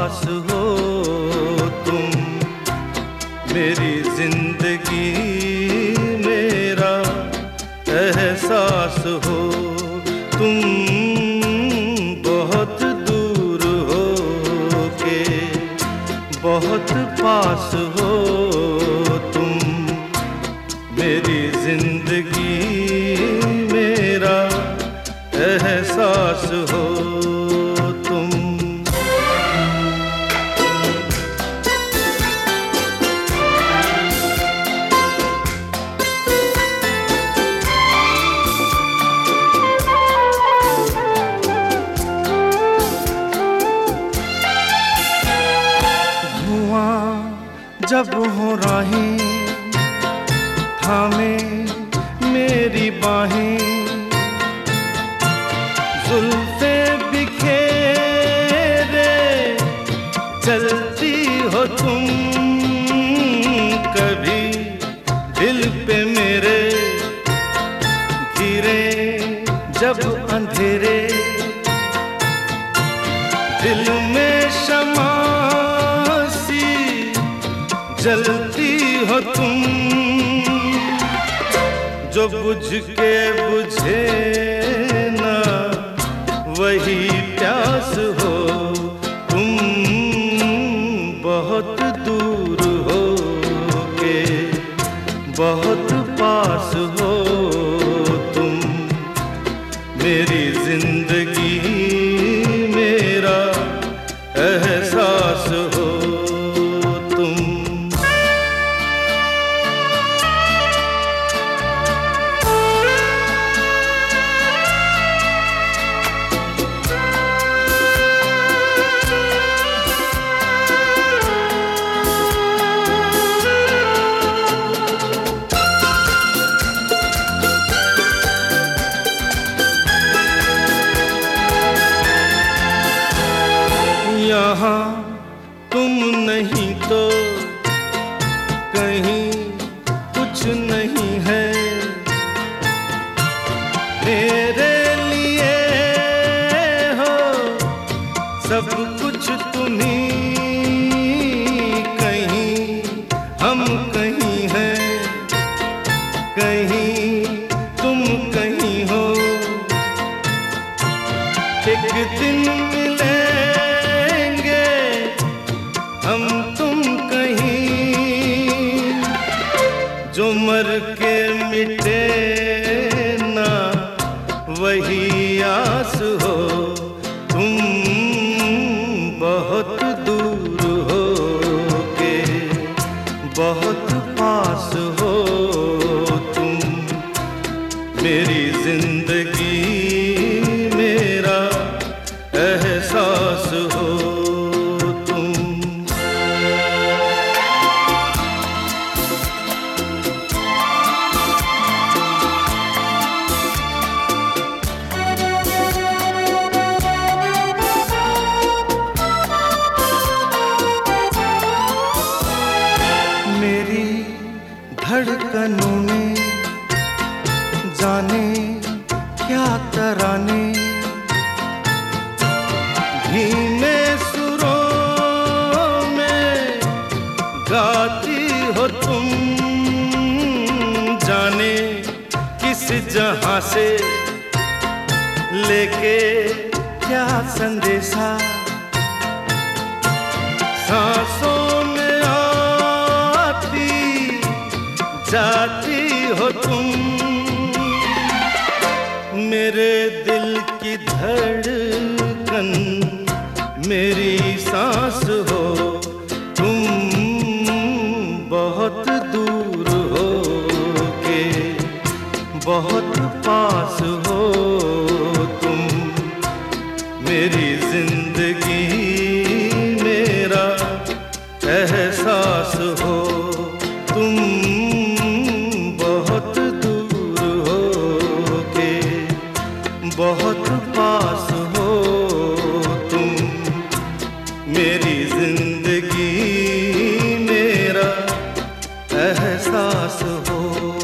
पास हो तुम, मेरी जिंदगी मेरा एहसास हो तुम। बहुत दूर हो के बहुत पास हो तुम, मेरी जिंदगी मेरा एहसास हो तुम। जब हो राहें थामे मेरी बाहें, जुल्फे बिखेरे चलती हो तुम, कभी दिल पे मेरे गिरे जब अंधेरे, दिल में शमा जलती हो तुम, जो बुझ के बुझे ना वही प्यास हो तुम। बहुत दूर हो के बहुत पास हो तुम, मेरी जिंदगी मेरा एहसास हो तुम। यहाँ तुम नहीं तो कहीं कुछ नहीं है, मेरे लिए हो सब कुछ तुम ही, कहीं हम कहीं हैं, कहीं तुम कहीं हो, एक दिन हम तुम कहीं, जो मर के मिटे ना वही आस हो तुम। बहुत दूर हो के बहुत पास हो तुम, मेरी जिंदगी मेरा एहसास हो तुम। मेरी धड़कनों में जाने क्या तराने, धीमे सुरों में गाती हो तुम, जाने किस जहां से लेके क्या संदेशा, सांसों में आती जाती हो तुम, मेरे दिल की धड़कन मेरी सांस हो तुम। बहुत दूर हो के बहुत पास हो तुम, मेरी जिंदगी मेरा एहसास हो तुम। बहुत दूर हो के बहुत पास हो तुम, मेरी जिंदगी मेरा एहसास हो।